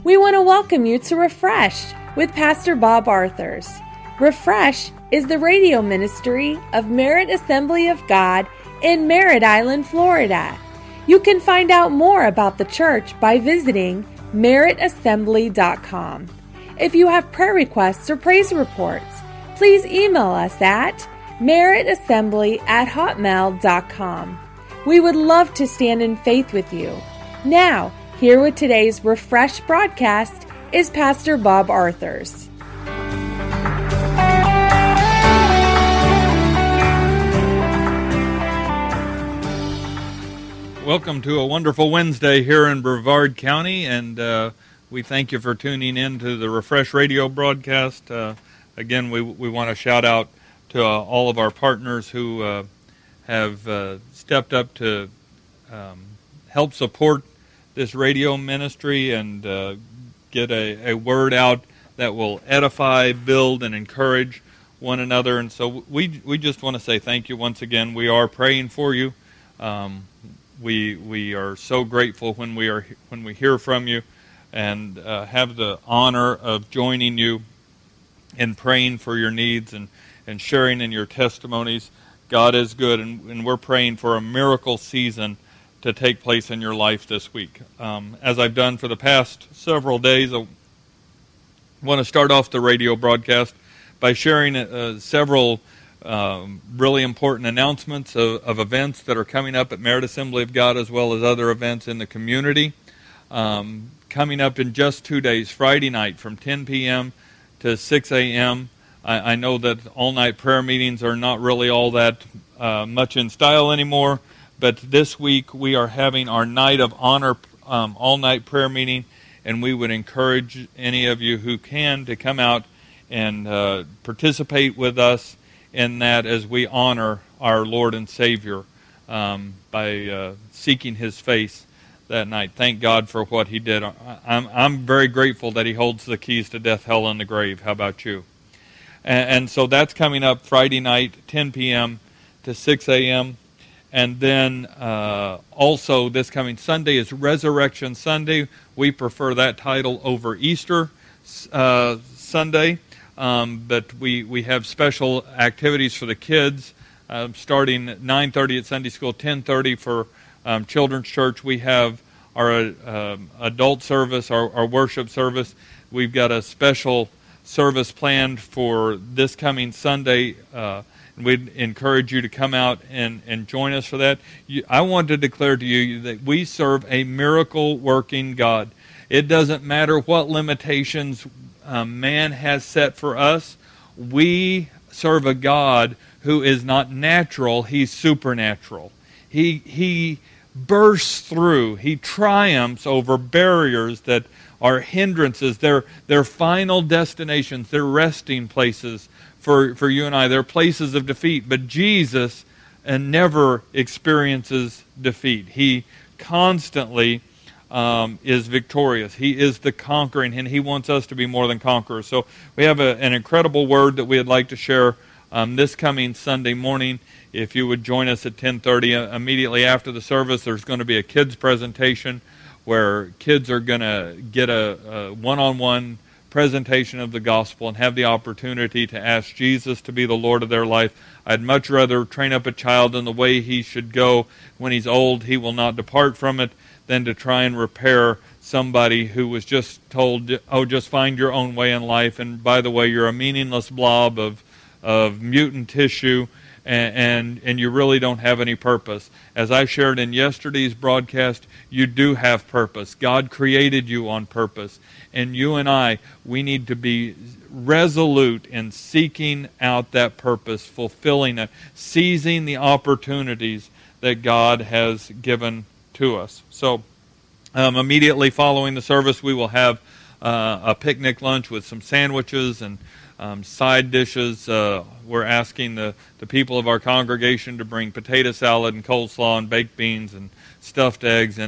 We want to welcome you to Refreshed with Pastor Bob Arthurs. Refresh is the radio ministry of Merritt Assembly of God in Merritt Island, Florida. You can find out more about the church by visiting merrittassembly.com. If you have prayer requests or praise reports, please email us at merrittassembly@hotmail.com. We would love to stand in faith with you. Now, here with today's Refresh broadcast is Pastor Bob Arthurs. Welcome to a wonderful Wednesday here in Brevard County, and we thank you for tuning in to the Refresh radio broadcast. Again, we want to shout out to all of our partners who have stepped up to help support this radio ministry and get a word out that will edify, build, and encourage one another. And so we just want to say thank you once again. We are praying for you. We are so grateful when we hear from you, and have the honor of joining you in praying for your needs and sharing in your testimonies. God is good, and we're praying for a miracle season to take place in your life this week. As I've done for the past several days, I want to start off the radio broadcast by sharing several really important announcements of events that are coming up at Merritt Assembly of God, as well as other events in the community. Coming up in just 2 days, Friday night from 10 p.m. to 6 a.m. I know that all-night prayer meetings are not really all that much in style anymore, but this week we are having our Night of Honor all-night prayer meeting, and we would encourage any of you who can to come out and participate with us in that as we honor our Lord and Savior by seeking His face that night. Thank God for what He did. I'm very grateful that He holds the keys to death, hell, and the grave. How about you? And so that's coming up Friday night, 10 p.m. to 6 a.m. And then also this coming Sunday is Resurrection Sunday. We prefer that title over Easter Sunday. But we have special activities for the kids starting at 9:30 at Sunday school, 10:30 for Children's Church. We have our adult service, our worship service. We've got a special service planned for this coming Sunday. We'd encourage you to come out and join us for that. I want to declare to you that we serve a miracle-working God. It doesn't matter what limitations man has set for us. We serve a God who is not natural, He's supernatural. He bursts through, He triumphs over barriers that are hindrances. They're final destinations, they're resting places for you and I. They're places of defeat, but Jesus never experiences defeat. He constantly is victorious. He is the conquering, and He wants us to be more than conquerors. So we have an incredible word that we'd like to share this coming Sunday morning. If you would join us at 10:30, immediately after the service, there's going to be a kids presentation where kids are going to get a one-on-one presentation of the gospel and have the opportunity to ask Jesus to be the Lord of their life. I'd much rather train up a child in the way he should go. When he's old, he will not depart from it, than to try and repair somebody who was just told, oh, just find your own way in life, and by the way, you're a meaningless blob of mutant tissue, and you really don't have any purpose. As I shared in yesterday's broadcast, you do have purpose. God created you on purpose, and you and I, we need to be resolute in seeking out that purpose, fulfilling it, seizing the opportunities that God has given to us. So immediately following the service, we will have a picnic lunch with some sandwiches and side dishes. We're asking the people of our congregation to bring potato salad and coleslaw and baked beans and stuffed eggs.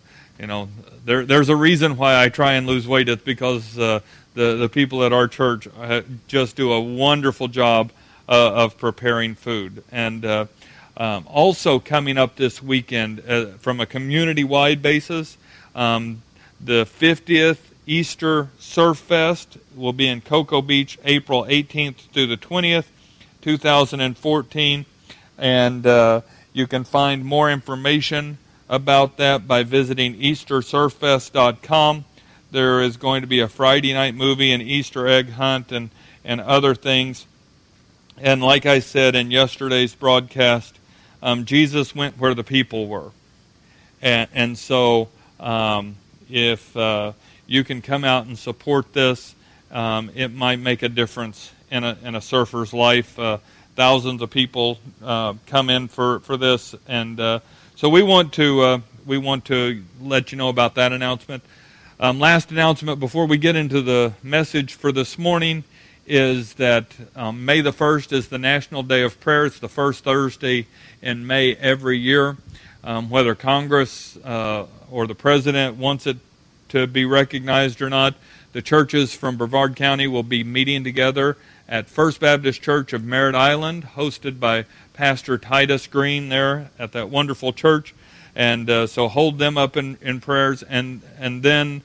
There's a reason why I try and lose weight. It's because the people at our church just do a wonderful job of preparing food. And also coming up this weekend from a community-wide basis, the 50th Easter Surf Fest will be in Cocoa Beach, April 18th through the 20th, 2014. And you can find more information about that by visiting EasterSurfFest.com. There is going to be a Friday night movie, an Easter egg hunt, and other things. And like I said in yesterday's broadcast, Jesus went where the people were. And so if you can come out and support this, it might make a difference in a surfer's life. Thousands of people come in for this, and so we want to let you know about that announcement. Last announcement before we get into the message for this morning is that May the 1st is the National Day of Prayer. It's the first Thursday in May every year. Whether Congress or the President wants it to be recognized or not, the churches from Brevard County will be meeting together at First Baptist Church of Merritt Island, hosted by Pastor Titus Green there at that wonderful church. And so hold them up in prayers. And then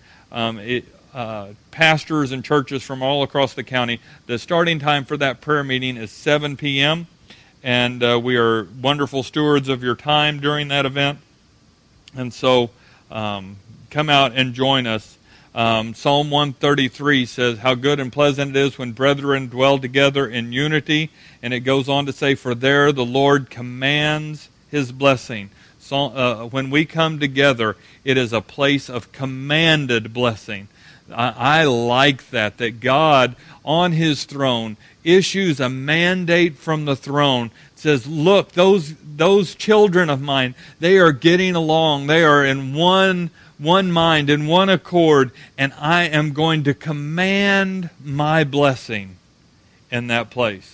pastors and churches from all across the county. The starting time for that prayer meeting is 7 p.m., and we are wonderful stewards of your time during that event. And so come out and join us. Psalm 133 says, "How good and pleasant it is when brethren dwell together in unity." And it goes on to say, "For there the Lord commands his blessing." So, when we come together, it is a place of commanded blessing. I like that God on his throne issues a mandate from the throne. It says, look, those children of mine, they are getting along. They are in one mind, in one accord, and I am going to command my blessing in that place.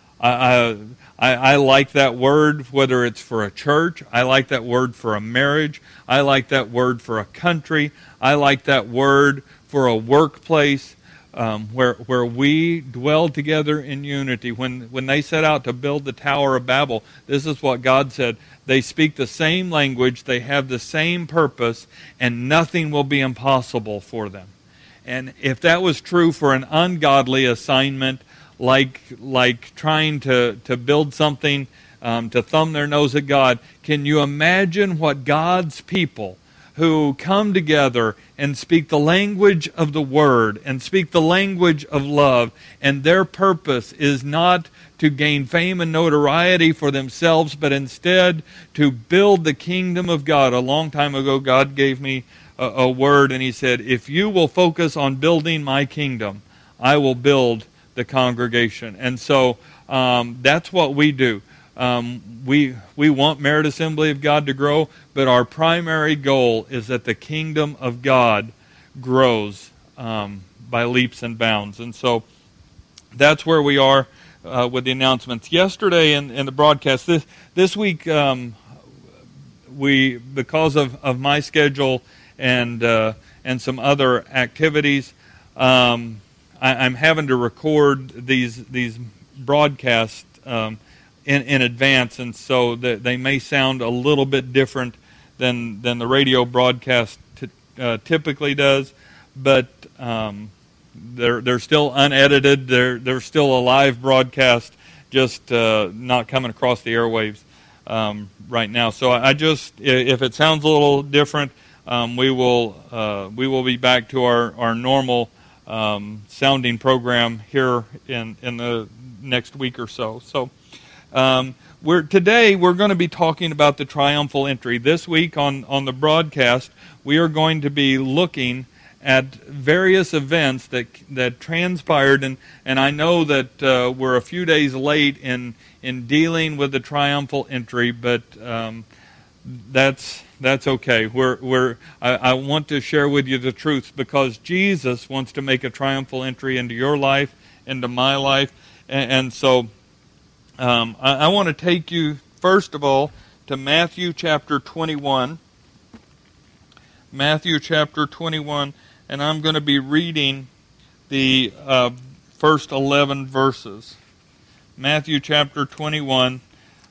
I like that word, whether it's for a church. I like that word for a marriage. I like that word for a country. I like that word for a workplace where we dwell together in unity. When they set out to build the Tower of Babel, this is what God said. They speak the same language, they have the same purpose, and nothing will be impossible for them. And if that was true for an ungodly assignment, like trying to build something to thumb their nose at God, can you imagine what God's people who come together and speak the language of the Word and speak the language of love, and their purpose is not to gain fame and notoriety for themselves, but instead to build the kingdom of God. A long time ago, God gave me a word, and he said, if you will focus on building my kingdom, I will build the congregation. And so that's what we do. We want Merritt Assembly of God to grow, but our primary goal is that the kingdom of God grows by leaps and bounds. And so that's where we are with the announcements. Yesterday in the broadcast, this week, we, because of my schedule and some other activities, I'm having to record these broadcasts in advance, and so they may sound a little bit different than the radio broadcast typically does, but they're still unedited. They're still a live broadcast, just not coming across the airwaves right now. So I just, if it sounds a little different, we will be back to our normal sounding program here in the next week or so. So today we're going to be talking about the triumphal entry. This week on the broadcast, we are going to be looking at various events that transpired, and I know that we're a few days late in dealing with the triumphal entry, but that's okay. I want to share with you the truth, because Jesus wants to make a triumphal entry into your life, into my life, and so I want to take you first of all to Matthew chapter 21. Matthew chapter 21, and I'm going to be reading the first 11 verses. Matthew chapter 21,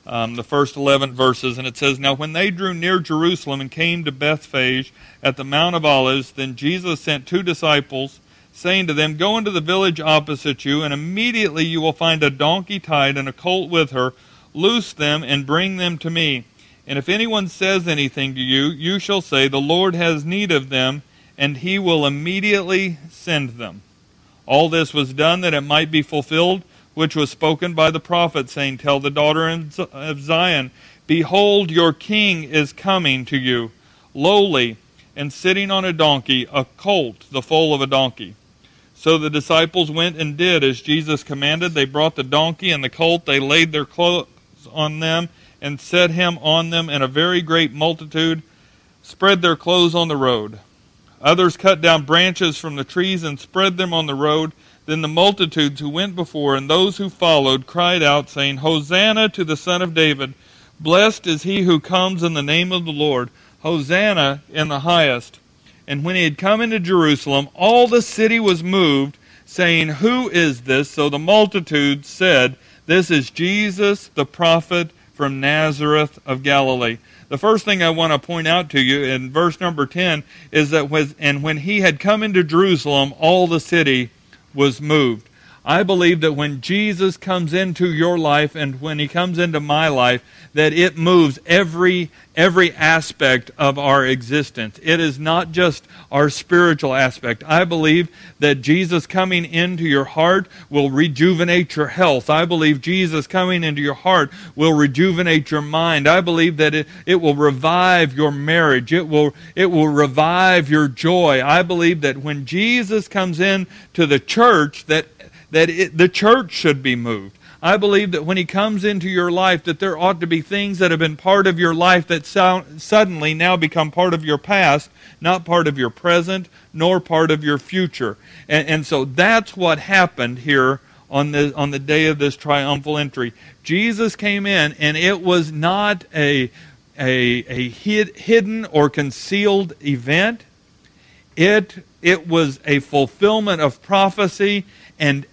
the first 11 verses, and it says, "Now when they drew near Jerusalem and came to Bethphage at the Mount of Olives, then Jesus sent 2 disciples, saying to them, 'Go into the village opposite you, and immediately you will find a donkey tied and a colt with her. Loose them and bring them to me. And if anyone says anything to you, you shall say, the Lord has need of them, and he will immediately send them.' All this was done that it might be fulfilled, which was spoken by the prophet, saying, 'Tell the daughter of Zion, behold, your king is coming to you, lowly, and sitting on a donkey, a colt, the foal of a donkey.' So the disciples went and did as Jesus commanded. They brought the donkey and the colt. They laid their clothes on them and set him on them, and a very great multitude spread their clothes on the road. Others cut down branches from the trees and spread them on the road. Then the multitudes who went before and those who followed cried out, saying, 'Hosanna to the Son of David! Blessed is he who comes in the name of the Lord! Hosanna in the highest!' And when he had come into Jerusalem, all the city was moved, saying, 'Who is this?' So the multitude said, 'This is Jesus, the prophet from Nazareth of Galilee.'" The first thing I want to point out to you in verse number 10 is that when he had come into Jerusalem, all the city was moved. I believe that when Jesus comes into your life and when he comes into my life, that it moves every aspect of our existence. It is not just our spiritual aspect. I believe that Jesus coming into your heart will rejuvenate your health. I believe Jesus coming into your heart will rejuvenate your mind. I believe that it will revive your marriage. It will revive your joy. I believe that when Jesus comes in to the church, the church should be moved. I believe that when he comes into your life, that there ought to be things that have been part of your life that suddenly now become part of your past, not part of your present, nor part of your future. And so that's what happened here on the day of this triumphal entry. Jesus came in, and it was not a hidden or concealed event. It was a fulfillment of prophecy, and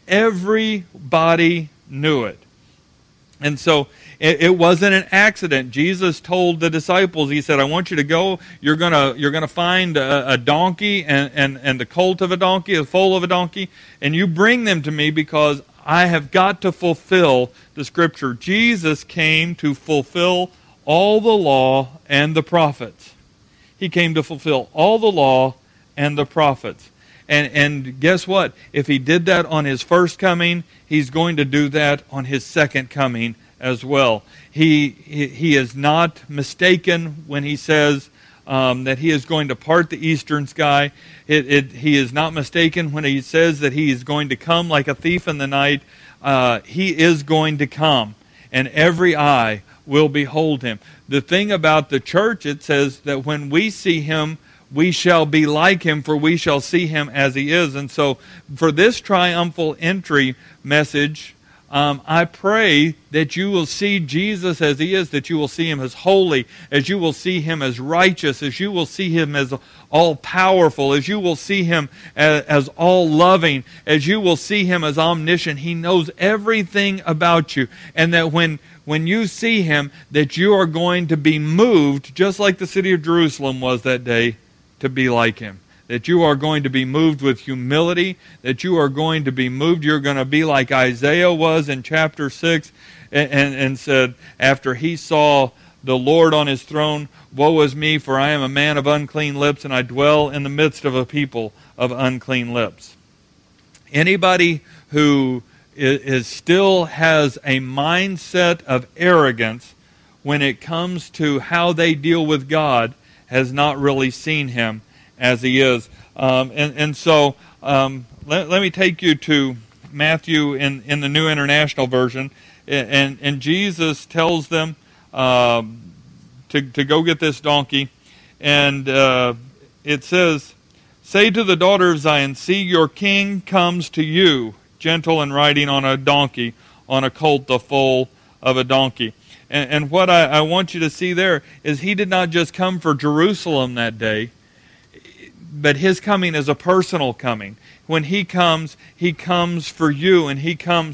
everybody knew it. And so it wasn't an accident. Jesus told the disciples, he said, "I want you to go, you're gonna find a donkey and the colt of a donkey, the foal of a donkey, and you bring them to me because I have got to fulfill the Scripture." Jesus came to fulfill all the law and the prophets. He came to fulfill all the law and the prophets. And guess what? If he did that on his first coming, he's going to do that on his second coming as well. He is not mistaken when he says that he is going to part the eastern sky. He is not mistaken when he says that he is going to come like a thief in the night. He is going to come, and every eye will behold him. The thing about the church, it says that when we see him, we shall be like him, for we shall see him as he is. And so for this triumphal entry message, I pray that you will see Jesus as he is, that you will see him as holy, as you will see him as righteous, as you will see him as all-powerful, as you will see him as all-loving, as you will see him as omniscient. He knows everything about you. And that when you see him, that you are going to be moved, just like the city of Jerusalem was that day, to be like him. That you are going to be moved with humility, that you are going to be moved. You're going to be like Isaiah was in chapter 6 and said, after he saw the Lord on his throne, "Woe is me, for I am a man of unclean lips, and I dwell in the midst of a people of unclean lips." Anybody who still has a mindset of arrogance when it comes to how they deal with God has not really seen him as he is. So let me take you to Matthew in the New International Version. And Jesus tells them to go get this donkey. And it says, "Say to the daughter of Zion, see, your king comes to you, gentle and riding on a donkey, on a colt, the foal of a donkey." And what I want you to see there is he did not just come for Jerusalem that day, but his coming is a personal coming. When he comes for you, and he comes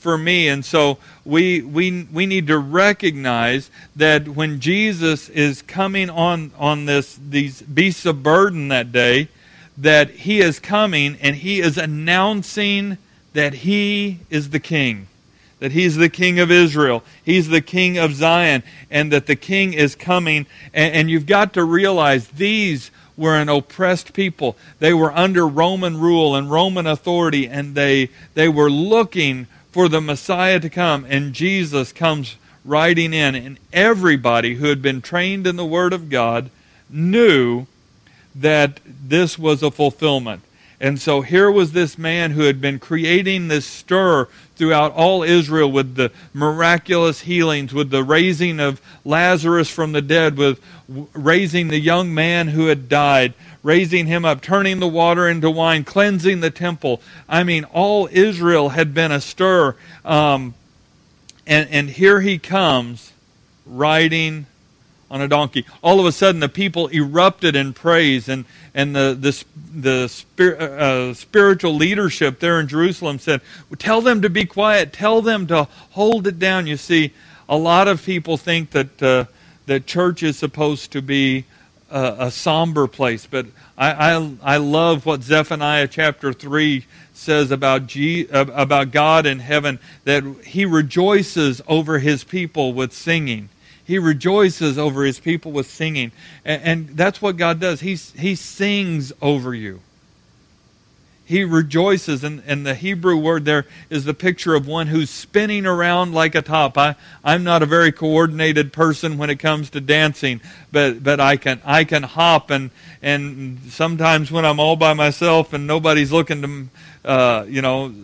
for me. And so we need to recognize that when Jesus is coming on these beasts of burden that day, that he is coming and he is announcing that he is the king. That he's the king of Israel. He's the king of Zion. And that the king is coming. And you've got to realize these were an oppressed people. They were under Roman rule and Roman authority. And they were looking for the Messiah to come. And Jesus comes riding in. And everybody who had been trained in the Word of God knew that this was a fulfillment. And so here was this man who had been creating this stir throughout all Israel with the miraculous healings, with the raising of Lazarus from the dead, with raising the young man who had died, raising him up, turning the water into wine, cleansing the temple. I mean, all Israel had been astir. And here he comes riding on a donkey. All of a sudden, the people erupted in praise, and the spiritual leadership there in Jerusalem said, "Tell them to be quiet. Tell them to hold it down." You see, a lot of people think that church is supposed to be a somber place, but I love what Zephaniah chapter 3 says about God in heaven, that He rejoices over His people with singing. He rejoices over His people with singing. And that's what God does. He sings over you. He rejoices. And the Hebrew word there is the picture of one who's spinning around like a top. I'm not a very coordinated person when it comes to dancing, but I can hop, and sometimes when I'm all by myself and nobody's looking to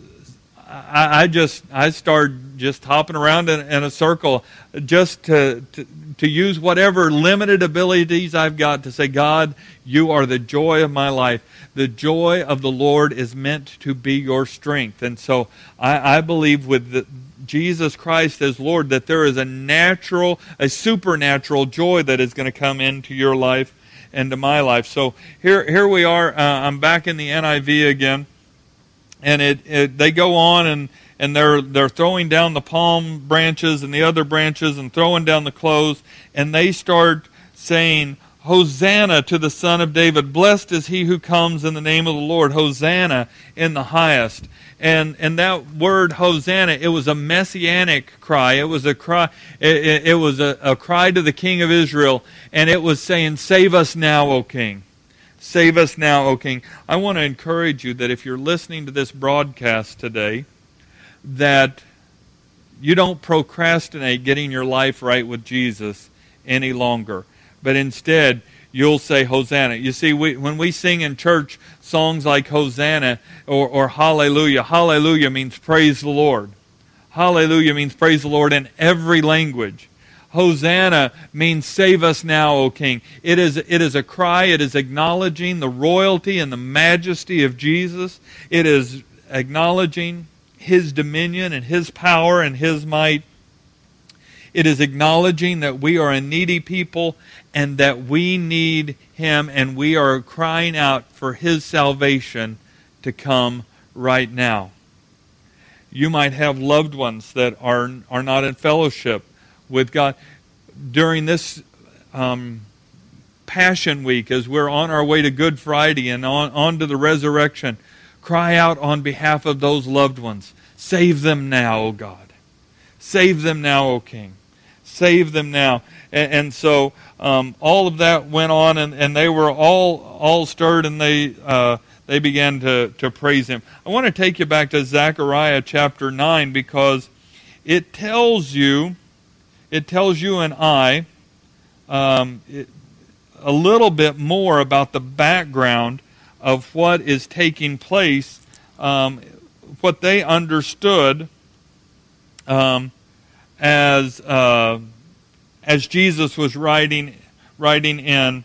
I start just hopping around in a circle, just to use whatever limited abilities I've got to say, "God, you are the joy of my life. The joy of the Lord is meant to be your strength." And so I believe with Jesus Christ as Lord that there is a supernatural joy that is going to come into your life and to my life. So here we are. I'm back in the NIV again. And they go on and they're throwing down the palm branches and the other branches and throwing down the clothes, and they start saying, "Hosanna to the Son of David! Blessed is he who comes in the name of the Lord! Hosanna in the highest!" And that word Hosanna, it was a messianic cry. It was a cry. It was a cry to the King of Israel, and it was saying, "Save us now, O King. Save us now, O King." I want to encourage you that if you're listening to this broadcast today, that you don't procrastinate getting your life right with Jesus any longer, but instead you'll say Hosanna. You see, when we sing in church songs like Hosanna or Hallelujah, Hallelujah means praise the Lord. Hallelujah means praise the Lord in every language. Hosanna means save us now, O King. It is a cry. It is acknowledging the royalty and the majesty of Jesus. It is acknowledging His dominion and His power and His might. It is acknowledging that we are a needy people and that we need Him, and we are crying out for His salvation to come right now. You might have loved ones that are not in fellowship with God. During this Passion Week, as we're on our way to Good Friday and on to the resurrection, cry out on behalf of those loved ones. Save them now, O God. Save them now, O King. Save them now. And so all of that went on, and they were all stirred, and they began to praise Him. I want to take you back to Zechariah chapter 9, because it tells you and I a little bit more about the background of what is taking place, what they understood as Jesus was riding in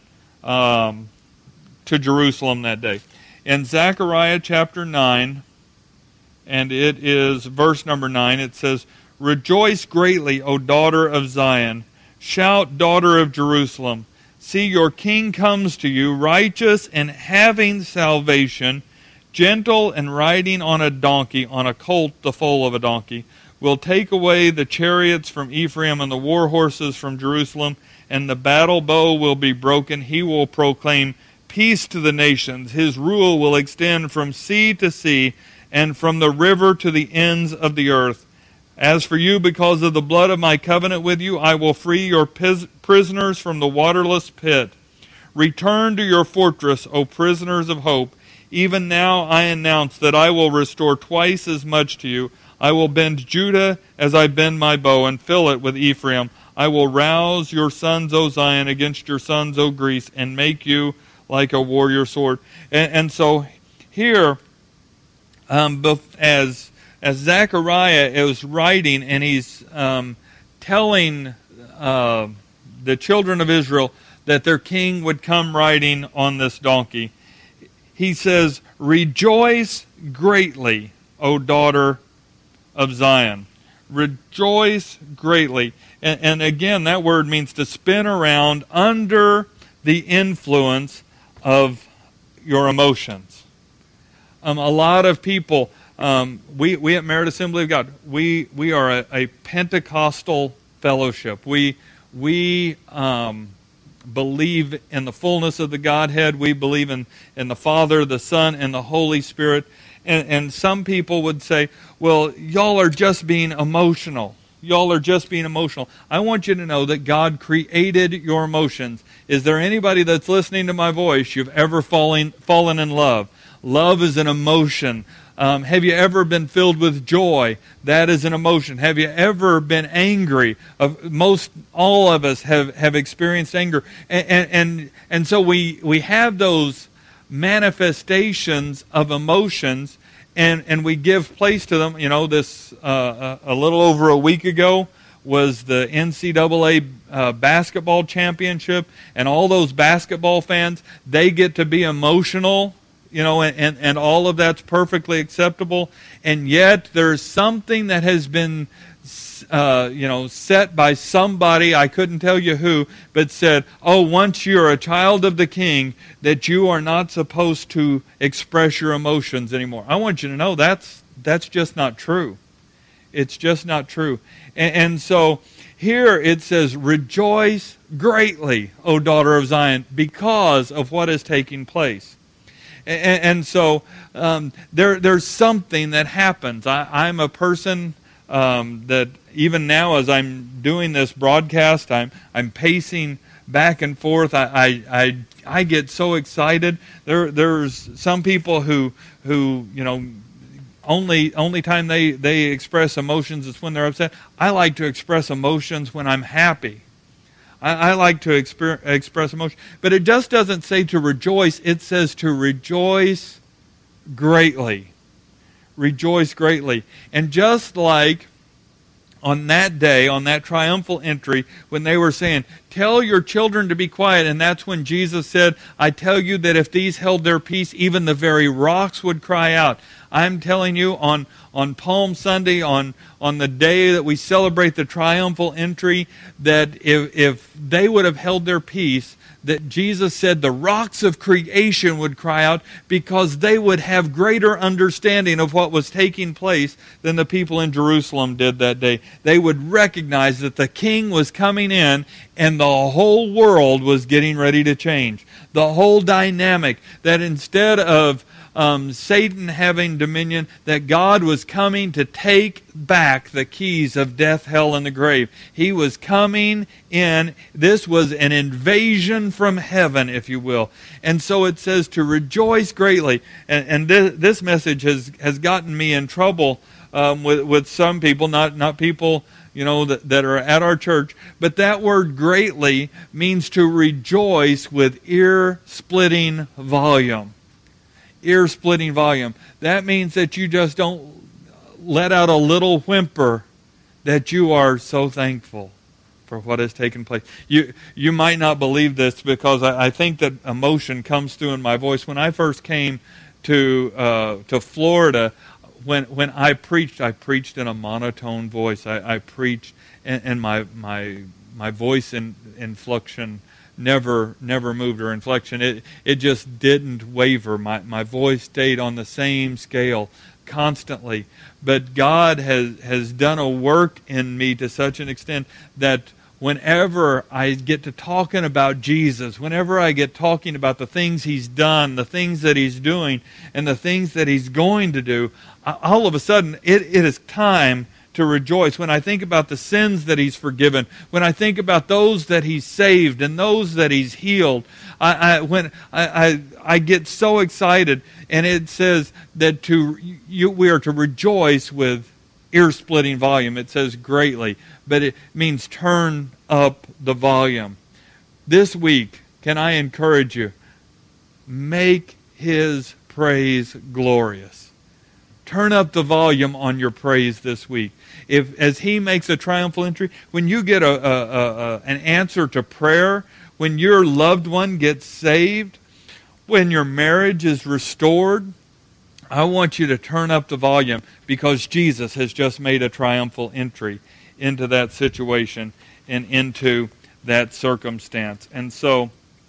to Jerusalem that day. In Zechariah chapter 9, and it is verse number 9, it says, "Rejoice greatly, O daughter of Zion. Shout, daughter of Jerusalem. See, your king comes to you, righteous and having salvation, gentle and riding on a donkey, on a colt, the foal of a donkey, will take away the chariots from Ephraim and the war horses from Jerusalem, and the battle bow will be broken. He will proclaim peace to the nations. His rule will extend from sea to sea and from the river to the ends of the earth. As for you, because of the blood of my covenant with you, I will free your prisoners from the waterless pit. Return to your fortress, O prisoners of hope. Even now I announce that I will restore twice as much to you. I will bend Judah as I bend my bow, and fill it with Ephraim. I will rouse your sons, O Zion, against your sons, O Greece, and make you like a warrior sword. And so here, as Zechariah is writing, and he's telling the children of Israel that their king would come riding on this donkey, he says, "Rejoice greatly, O daughter of Zion." Rejoice greatly. And again, that word means to spin around under the influence of your emotions. A lot of people, we at Merit Assembly of God, we are a Pentecostal fellowship. We believe in the fullness of the Godhead. We believe in the Father, the Son, and the Holy Spirit. And some people would say, well, y'all are just being emotional. Y'all are just being emotional. I want you to know that God created your emotions. Is there anybody that's listening to my voice you've ever fallen in love? Love is an emotion. Have you ever been filled with joy? That is an emotion. Have you ever been angry? All of us have experienced anger. And so we have those manifestations of emotions, and we give place to them. You know, this a little over a week ago was the NCAA basketball championship, and all those basketball fans, they get to be emotional, you know, and all of that's perfectly acceptable. And yet there's something that has been set by somebody, I couldn't tell you who, but said, oh, once you're a child of the King, that you are not supposed to express your emotions anymore. I want you to know that's just not true. It's just not true. And so here it says, rejoice greatly, O daughter of Zion, because of what is taking place. And so there's something that happens. I'm a person that even now as I'm doing this broadcast, I'm pacing back and forth. I get so excited. There's some people who you know, only time they express emotions is when they're upset. I like to express emotions when I'm happy. I like to express emotion. But it just doesn't say to rejoice. It says to rejoice greatly. Rejoice greatly. And just like on that day, on that triumphal entry, when they were saying, tell your children to be quiet, and that's when Jesus said, I tell you that if these held their peace, even the very rocks would cry out. I'm telling you, on Palm Sunday, on the day that we celebrate the triumphal entry, that if they would have held their peace, that Jesus said the rocks of creation would cry out, because they would have greater understanding of what was taking place than the people in Jerusalem did that day. They would recognize that the King was coming in, and the whole world was getting ready to change. The whole dynamic, that instead of Satan having dominion, that God was coming to take back the keys of death, hell, and the grave. He was coming in. This was an invasion from heaven, if you will. And so it says to rejoice greatly. And this message has gotten me in trouble with some people, not people, you know, that are at our church. But that word greatly means to rejoice with ear-splitting volume. Ear-splitting volume. That means that you just don't let out a little whimper, that you are so thankful for what has taken place. You might not believe this, because I think that emotion comes through in my voice. When I first came to Florida, when I preached in a monotone voice. I preached, and my voice inflection never moved, or inflection. It just didn't waver. My voice stayed on the same scale constantly. But God has done a work in me to such an extent that whenever I get to talking about Jesus, whenever I get talking about the things He's done, the things that He's doing, and the things that He's going to do, all of a sudden it is time to rejoice. When I think about the sins that He's forgiven, when I think about those that He's saved and those that He's healed, I get so excited. And it says that we are to rejoice with ear-splitting volume. It says greatly, but it means turn up the volume. This week, can I encourage you? Make His praise glorious. Turn up the volume on your praise this week. As He makes a triumphal entry, when you get an answer to prayer, when your loved one gets saved, when your marriage is restored, I want you to turn up the volume because Jesus has just made a triumphal entry into that situation and into that circumstance. And so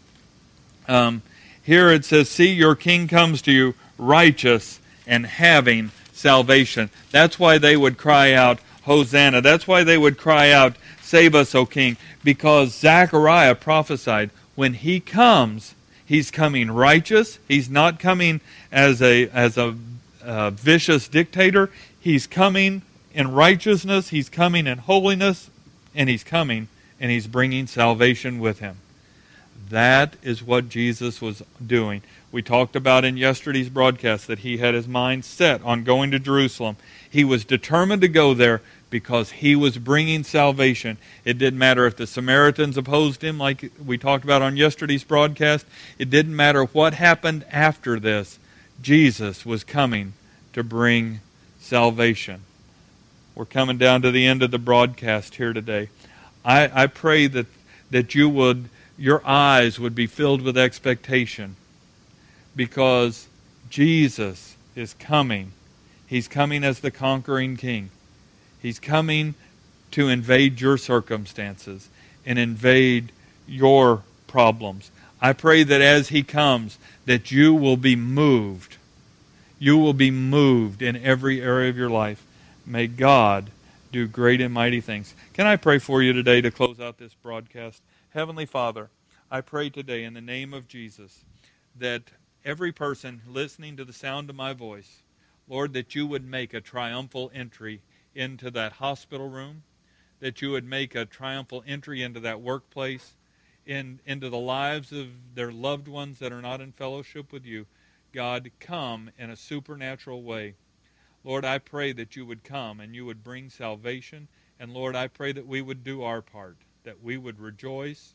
here it says, see, your king comes to you righteous and having salvation. That's why they would cry out, Hosanna. That's why they would cry out, save us, O King, because Zechariah prophesied when He comes, He's coming righteous. He's not coming as a vicious dictator. He's coming in righteousness. He's coming in holiness. And He's coming and He's bringing salvation with Him. That is what Jesus was doing. We talked about in yesterday's broadcast that He had His mind set on going to Jerusalem. He was determined to go there because He was bringing salvation. It didn't matter if the Samaritans opposed Him, like we talked about on yesterday's broadcast. It didn't matter what happened after this. Jesus was coming to bring salvation. We're coming down to the end of the broadcast here today. I pray that your eyes would be filled with expectation because Jesus is coming. He's coming as the conquering King. He's coming to invade your circumstances and invade your problems. I pray that as He comes, that you will be moved. You will be moved in every area of your life. May God do great and mighty things. Can I pray for you today to close out this broadcast? Heavenly Father, I pray today in the name of Jesus that every person listening to the sound of my voice, Lord, that you would make a triumphal entry into that hospital room, that you would make a triumphal entry into that workplace, into the lives of their loved ones that are not in fellowship with you. God, come in a supernatural way. Lord, I pray that you would come and you would bring salvation. And Lord, I pray that we would do our part, that we would rejoice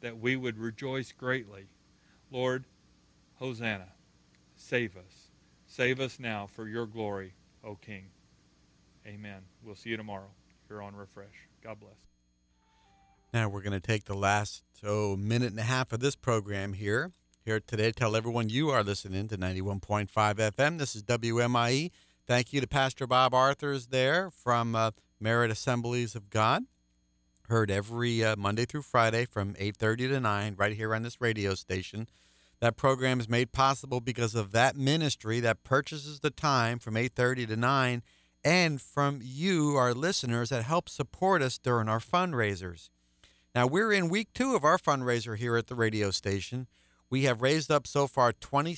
greatly. Lord, Hosanna, save us. Save us now for your glory, O King. Amen. We'll see you tomorrow here on Refresh. God bless. Now we're going to take the last minute and a half of this program here today. Tell everyone you are listening to 91.5 FM. This is WMIE. Thank you to Pastor Bob Arthurs there from Merit Assemblies of God. Heard every Monday through Friday from 8:30 to 9 right here on this radio station. That program is made possible because of that ministry that purchases the time from 8:30 to 9 and from you, our listeners, that help support us during our fundraisers. Now, we're in week 2 of our fundraiser here at the radio station. We have raised up so far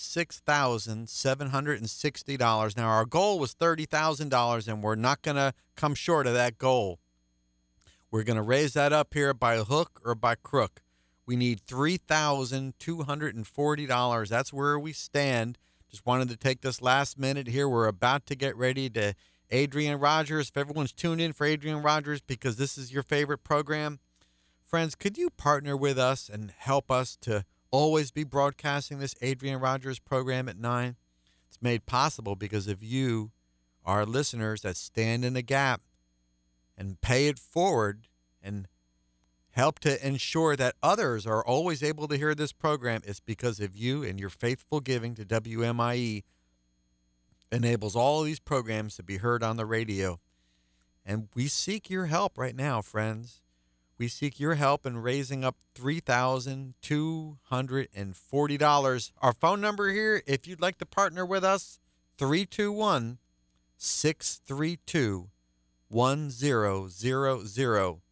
$26,760. Now, our goal was $30,000, and we're not going to come short of that goal. We're going to raise that up here by hook or by crook. We need $3,240. That's where we stand. Just wanted to take this last minute here. We're about to get ready to Adrian Rogers. If everyone's tuned in for Adrian Rogers because this is your favorite program, friends, could you partner with us and help us to always be broadcasting this Adrian Rogers program at 9? It's made possible because of you, our listeners that stand in the gap and pay it forward and help to ensure that others are always able to hear this program. It's because of you and your faithful giving to WMIE enables all these programs to be heard on the radio. And we seek your help right now, friends. We seek your help in raising up $3,240. Our phone number here, if you'd like to partner with us, 321-644-7225. 632 1000.